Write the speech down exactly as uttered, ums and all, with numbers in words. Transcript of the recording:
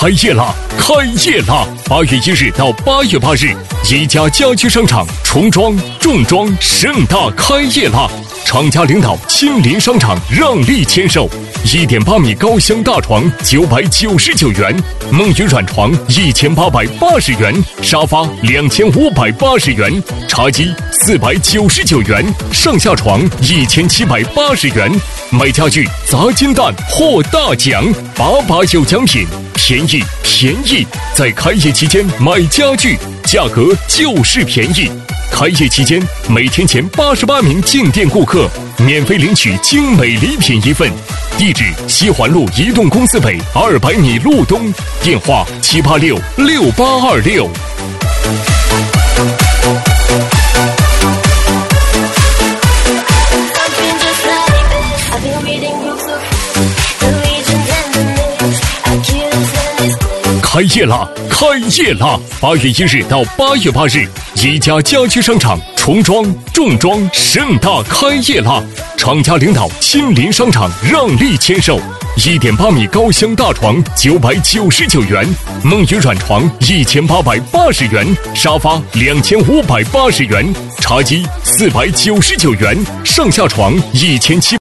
开业啦！开业啦！八月一日到八月八日，宜家家居商场重装、重装盛大开业啦！厂家领导亲临商场，让利签售。一点八米高箱大床九百九十九元，梦云软床一千八百八十元，沙发两千五百八十元，茶几四百九十九元，上下床一千七百八十元。买家具砸金蛋获大奖，把把有奖品，便宜便宜！在开业期间买家具，价格就是便宜。开业期间，每天前八十八名进店顾客免费领取精美礼品一份。地址：西环路移动公司北二百米路东，电话：七八六六八二六。开业啦！开业啦！八月一日到八月八日，宜家家居商场重装、重装盛大开业啦！厂家领导亲临商场，让利签售。一点八米高箱大床九百九十九元，梦云软床一千八百八十元，沙发两千五百八十元，茶几四百九十九元，上下床一千七。